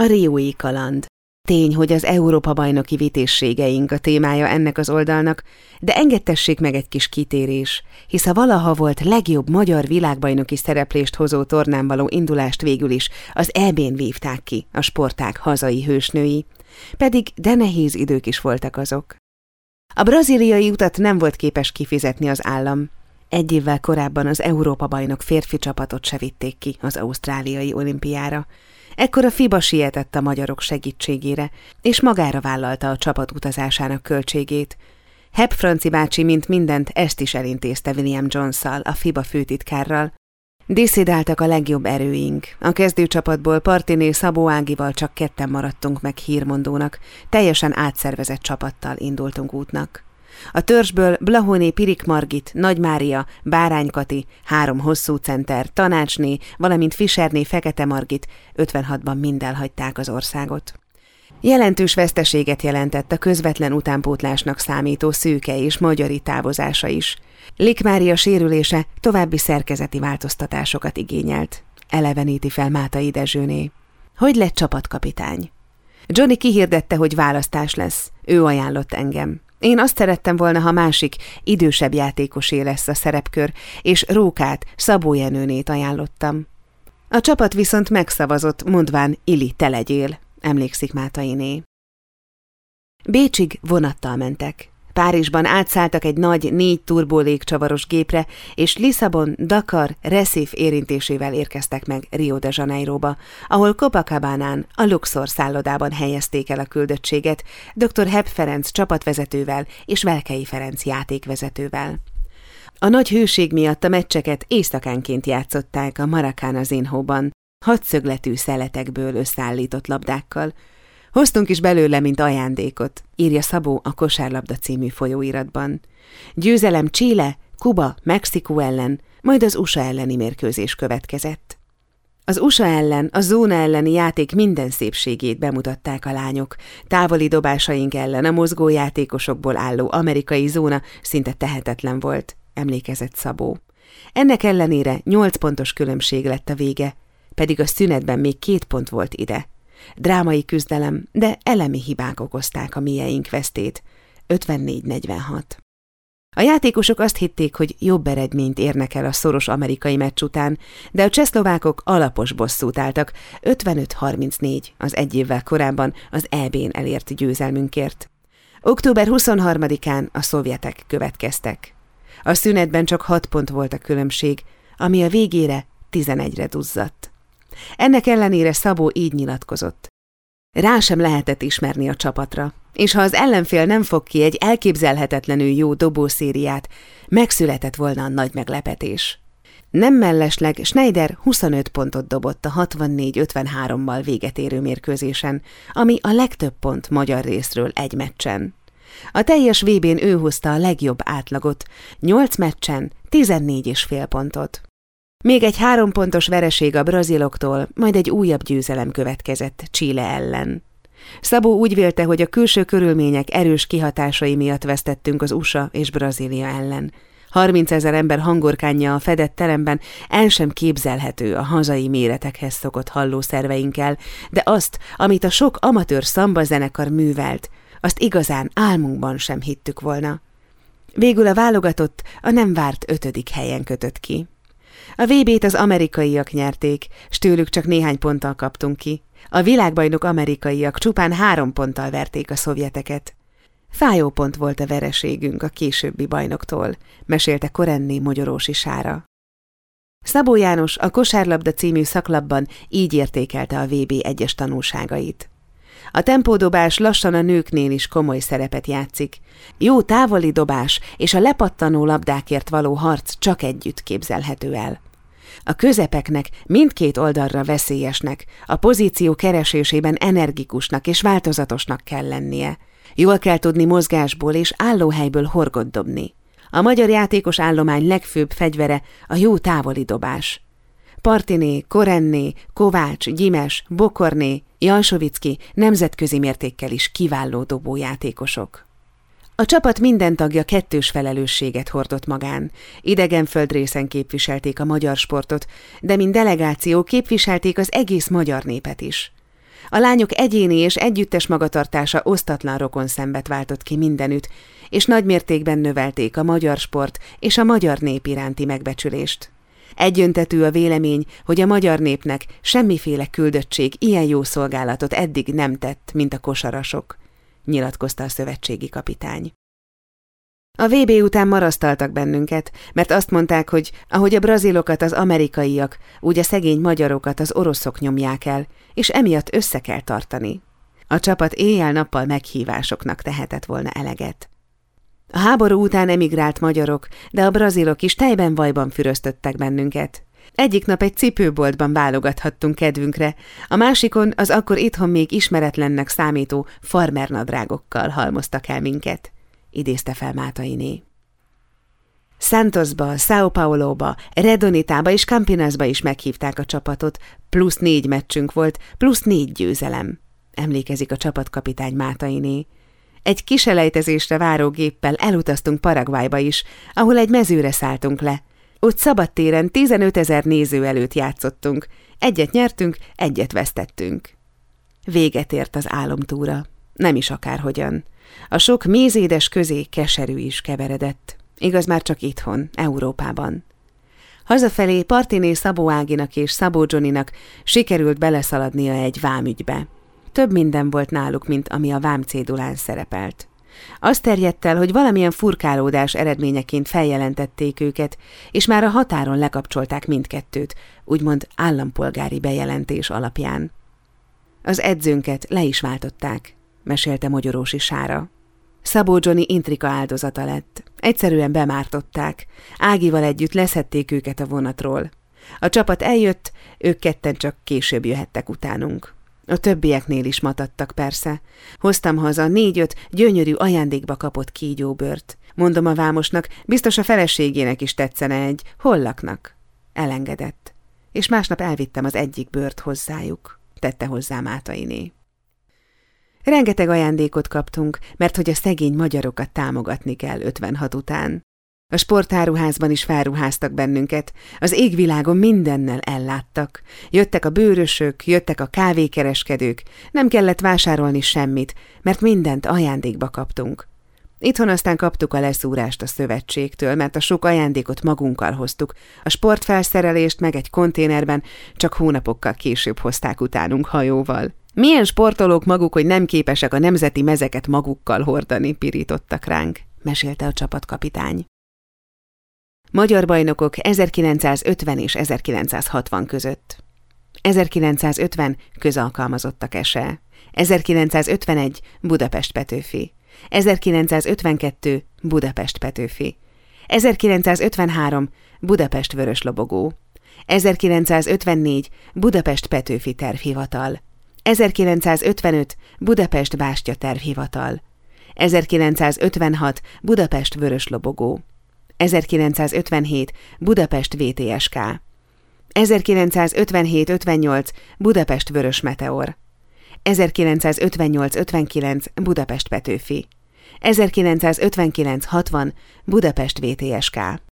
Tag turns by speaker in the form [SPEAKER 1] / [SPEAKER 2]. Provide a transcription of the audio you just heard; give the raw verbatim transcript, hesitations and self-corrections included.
[SPEAKER 1] A riói kaland. Tény, hogy az Európa-bajnoki vitézségeink a témája ennek az oldalnak, de engedtessék meg egy kis kitérés, hisz a valaha volt legjobb magyar világbajnoki szereplést hozó tornán való indulást végül is az é bén vívták ki a sportág hazai hősnői, pedig de nehéz idők is voltak azok. A brazíliai utat nem volt képes kifizetni az állam. Egy évvel korábban az Európa-bajnok férfi csapatot se vitték ki az ausztráliai olimpiára. Ekkor a FIBA sietett a magyarok segítségére, és magára vállalta a csapat utazásának költségét. Hepp Franci bácsi, mint mindent, ezt is elintézte William Jones-szal, a FIBA főtitkárral. Disszidáltak a legjobb erőink. A kezdőcsapatból Partiné Szabó Ágival csak ketten maradtunk meg hírmondónak, teljesen átszervezett csapattal indultunk útnak. A törzsből Blahoné Pirik Margit, Nagy Mária, Bárány Kati, három hosszú center, Tanácsné, valamint Fischerné Fekete Margit ötvenhatban mind elhagyták az országot. Jelentős veszteséget jelentett a közvetlen utánpótlásnak számító Szőke és Magyari távozása is. Lik Mária sérülése további szerkezeti változtatásokat igényelt. Eleveníti fel Mátai Dezsőné. Hogy lett csapatkapitány? Johnny kihirdette, hogy választás lesz. Ő ajánlott engem. Én azt szerettem volna, ha másik, idősebb játékosé lesz a szerepkör, és Rókát, Szabó Jenőnét ajánlottam. A csapat viszont megszavazott, mondván Ili, te legyél, emlékszik Mátainé. Bécsig vonattal mentek. Párizsban átszálltak egy nagy, négy turbólégcsavaros gépre, és Lisszabon, Dakar, Recife érintésével érkeztek meg Rio de Janeiroba, ahol Copacabánán, a Luxor szállodában helyezték el a küldöttséget dr. Hepp Ferenc csapatvezetővel és Velkei Ferenc játékvezetővel. A nagy hőség miatt a meccseket éjszakánként játszották a Maracana Zinhóban, hatszögletű szeletekből összeállított labdákkal. Hoztunk is belőle, mint ajándékot, írja Szabó a Kosárlabda című folyóiratban. Győzelem Chile, Kuba, Mexikó ellen, majd az u es á elleni mérkőzés következett. Az u es á ellen, a zóna elleni játék minden szépségét bemutatták a lányok. Távoli dobásaink ellen a mozgó játékosokból álló amerikai zóna szinte tehetetlen volt, emlékezett Szabó. Ennek ellenére nyolc pontos különbség lett a vége, pedig a szünetben még két pont volt ide. Drámai küzdelem, de elemi hibák okozták a mieink vesztét. ötvennégy negyvenhat. A játékosok azt hitték, hogy jobb eredményt érnek el a szoros amerikai meccs után, de a csehszlovákok alapos bosszút álltak, ötvenöt harmincnégy az egy évvel korábban az é bén elért győzelmünkért. október huszonharmadikán a szovjetek következtek. A szünetben csak hat pont volt a különbség, ami a végére tizenegyre duzzadt. Ennek ellenére Szabó így nyilatkozott. Rá sem lehetett ismerni a csapatra, és ha az ellenfél nem fog ki egy elképzelhetetlenül jó dobószériát, megszületett volna a nagy meglepetés. Nem mellesleg Schneider huszonöt pontot dobott a hatvannégy ötvenhárommal véget érő mérkőzésen, ami a legtöbb pont magyar részről egy meccsen. A teljes vé bén ő hozta a legjobb átlagot, nyolc meccsen tizennégy és fél pontot. Még egy három pontos vereség a braziloktól, majd egy újabb győzelem következett Chile ellen. Szabó úgy vélte, hogy a külső körülmények erős kihatásai miatt vesztettünk az u es á és Brazília ellen. harmincezer ember hangorkánja a fedett teremben el sem képzelhető a hazai méretekhez szokott hallószerveinkkel, de azt, amit a sok amatőr szamba zenekar művelt, azt igazán álmunkban sem hittük volna. Végül a válogatott a nem várt ötödik helyen kötött ki. A vé bét az amerikaiak nyerték, s tőlük csak néhány ponttal kaptunk ki. A világbajnok amerikaiak csupán három ponttal verték a szovjeteket. Fájó pont volt a vereségünk a későbbi bajnoktól, mesélte Korenné Mogyorósi Sára. Szabó János a Kosárlabda című szaklapban így értékelte a vé bé egyes tanulságait. A tempódobás lassan a nőknél is komoly szerepet játszik. Jó távoli dobás és a lepattanó labdákért való harc csak együtt képzelhető el. A közepeknek mindkét oldalra veszélyesnek, a pozíció keresésében energikusnak és változatosnak kell lennie. Jól kell tudni mozgásból és állóhelyből horgot dobni. A magyar játékos állomány legfőbb fegyvere a jó távoli dobás. Partiné, Korenné, Kovács, Gyimes, Bokorné, Jalsovicki nemzetközi mértékkel is kiváló dobójátékosok. A csapat minden tagja kettős felelősséget hordott magán. Idegen földrészen képviselték a magyar sportot, de mint delegáció képviselték az egész magyar népet is. A lányok egyéni és együttes magatartása osztatlan rokonszenvet váltott ki mindenütt, és nagymértékben növelték a magyar sport és a magyar nép iránti megbecsülést. Egyöntetű a vélemény, hogy a magyar népnek semmiféle küldöttség ilyen jó szolgálatot eddig nem tett, mint a kosarasok, nyilatkozta a szövetségi kapitány. A vé bé után marasztaltak bennünket, mert azt mondták, hogy ahogy a brazilokat az amerikaiak, úgy a szegény magyarokat az oroszok nyomják el, és emiatt össze kell tartani. A csapat éjjel-nappal meghívásoknak tehetett volna eleget. A háború után emigrált magyarok, de a brazilok is tejben-vajban füröztöttek bennünket. Egyik nap egy cipőboltban válogathattunk kedvünkre, a másikon az akkor itthon még ismeretlennek számító farmernadrágokkal halmoztak el minket, idézte fel Mátainé. Santosba, São Pauloba, Redonitába és Campinasba is meghívták a csapatot, plusz négy meccsünk volt, plusz négy győzelem, emlékezik a csapatkapitány Mátainé. Egy kiselejtezésre váró géppel elutaztunk Paraguayba is, ahol egy mezőre szálltunk le. Ott szabadtéren tizenötezer néző előtt játszottunk. Egyet nyertünk, egyet vesztettünk. Véget ért az álomtúra. Nem is akárhogyan. A sok mézédes közé keserű is keveredett. Igaz, már csak itthon, Európában. Hazafelé Partiné Szabó Áginak és Szabó Johnnynak sikerült beleszaladnia egy vámügybe. Több minden volt náluk, mint ami a vámcédulán szerepelt. Azt terjedt el, hogy valamilyen furkálódás eredményeként feljelentették őket, és már a határon lekapcsolták mindkettőt, úgymond állampolgári bejelentés alapján. Az edzőnket le is váltották, mesélte Mogyorósi Sára. Szabó Johnny intrika áldozata lett. Egyszerűen bemártották. Ágival együtt leszedték őket a vonatról. A csapat eljött, ők ketten csak később jöhettek utánunk. A többieknél is matadtak persze. Hoztam haza négy-öt gyönyörű ajándékba kapott kígyóbőrt. Mondom a vámosnak, biztos a feleségének is tetszene egy, hol laknak? Elengedett. És másnap elvittem az egyik bőrt hozzájuk, tette hozzá Mátainé. Rengeteg ajándékot kaptunk, mert hogy a szegény magyarokat támogatni kell ötvenhat után. A sportáruházban is felruháztak bennünket, az égvilágon mindennel elláttak. Jöttek a bőrösök, jöttek a kávékereskedők, nem kellett vásárolni semmit, mert mindent ajándékba kaptunk. Itthon aztán kaptuk a leszúrást a szövetségtől, mert a sok ajándékot magunkkal hoztuk, a sportfelszerelést meg egy konténerben csak hónapokkal később hozták utánunk hajóval. Milyen sportolók maguk, hogy nem képesek a nemzeti mezeket magukkal hordani, pirítottak ránk, mesélte a csapatkapitány. Magyar bajnokok ezerkilencszázötven és ezerkilencszázhatvan között. ezerkilencszázötven közalkalmazottak ese. ezerkilencszázötvenegy Budapest Petőfi. ezerkilencszázötvenkettő Budapest Petőfi. ezerkilencszázötvenhárom Budapest Vöröslobogó. ezerkilencszázötvennégy Budapest Petőfi Tervhivatal. ezerkilencszázötvenöt Budapest Bástya Tervhivatal. ezerkilencszázötvenhat Budapest Vöröslobogó. ezerkilencszázötvenhét Budapest vé té es ká. ezerkilencszázötvenhét ötvennyolc Budapest Vörös Meteor. ezerkilencszázötvennyolc ötvenkilenc Budapest Petőfi. ezerkilencszázötvenkilenc hatvan Budapest vé té es ká.